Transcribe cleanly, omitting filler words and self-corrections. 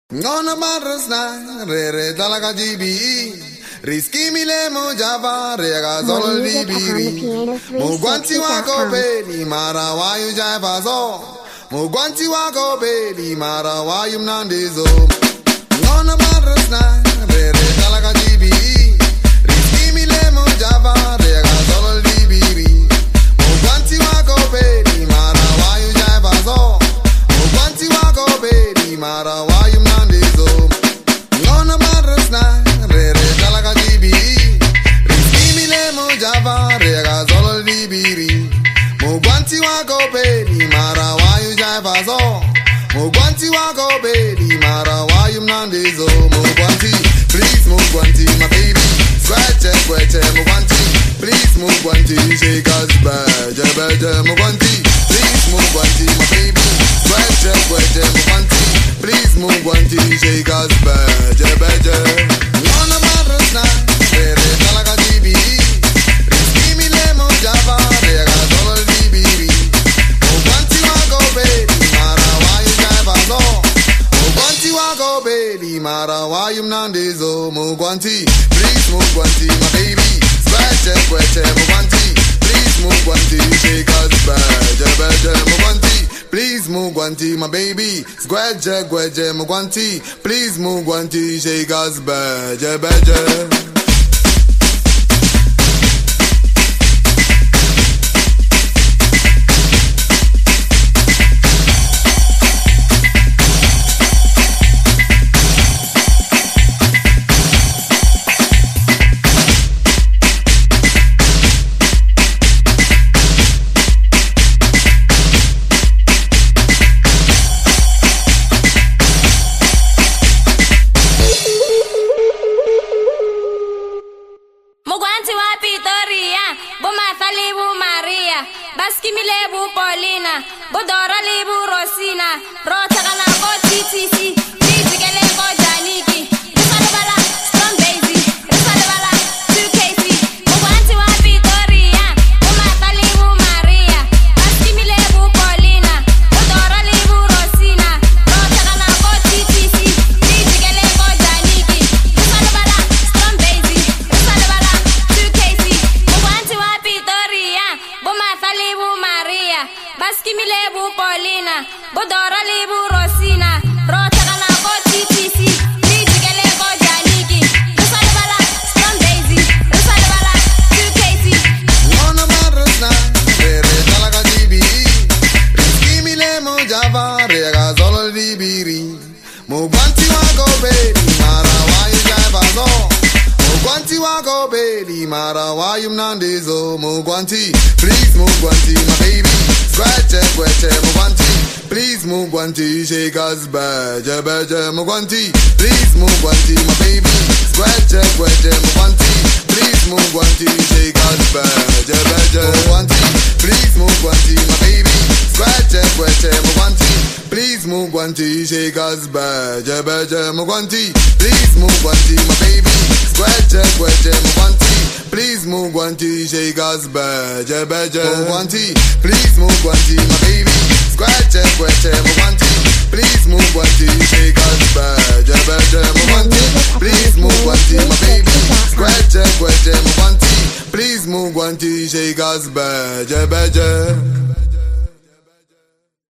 Ngona marasna re dalaga jibi riski mile mo java re ga zol libiri mo gwanti wa go be mara wa yu java zo mo gwanti wa go be mara wa yu nandezo ngona marasna re dalaga jibi riski mile mo java re ga zol libiri mo gwanti wa go be mara wa yu java zo mo gwanti wa go be mara wa yu nandezo ngona marasna re dalaga jibi riski mile mo java re ga zol libiri mo gwanti wa go be mara wa yu java zo mo gwanti wa go be mara wa yu nandezo mo gwanti please mo gwanti my baby scratch mo gwanti please mo gwanti shake us beje mo gwanti please mo gwanti my baby scratch mo gwanti please mo gwanti shake us beje ngona marasna re dalaga jibi riski mile mo java re ga zol libiri mo gwanti wa go be mara wa yu java zo mo gwanti wa go be mara wa yu nandezo mo gwanti please mo gwanti my baby scratch mo gwanti please mo gwanti shake us beje mo gwanti please mo gwanti my baby scratch mo gwanti please mo gwanti shake us beje Baski mi lebu Paulina, Bodora lebu Rosina, Rota kana ko TTC, Dizzy kele ko Janiki, Risalabala, Strong Daisy, Risalabala, 2KC, Mugwanti wa Victoria, Bomata lebu Maria, Baski mi lebu Paulina, Bodora lebu Rosina, Rota kana ko TTC, Dizzy kele ko Janiki, Risalabala, Strong Daisy, Risalabala, 2KC, Mugwanti wa Victoria, Bomata lebu Maria, Baski mi lebu Paulina, Bodora lebu Rosina, Rota kana ko TTC, Dizzy kele ko Janiki, Risalabala, Strong Daisy, Risalabala, 2KC. ngona marasna re dalaga jibi riski mile mo java re ga zol libiri mo gwanti wa go be mara wa yu java zo mo gwanti wa go be mara wa yu nandezo mo gwanti please mo gwanti my baby scratch mo gwanti please mo gwanti shake us beje mo gwanti please mo gwanti my baby scratch mo gwanti please mo gwanti shake us beje mo gwanti please mo gwanti my baby scratch mo gwanti please mo gwanti shake us beje mo gwanti please mo gwanti my baby scratch mo gwanti please mo gwanti shake us beje mo gwanti please mo gwanti my baby scratch mo gwanti please mo gwanti shake us beje mo gwanti please mo gwanti my baby scratch mo gwanti please mo gwanti shake us beje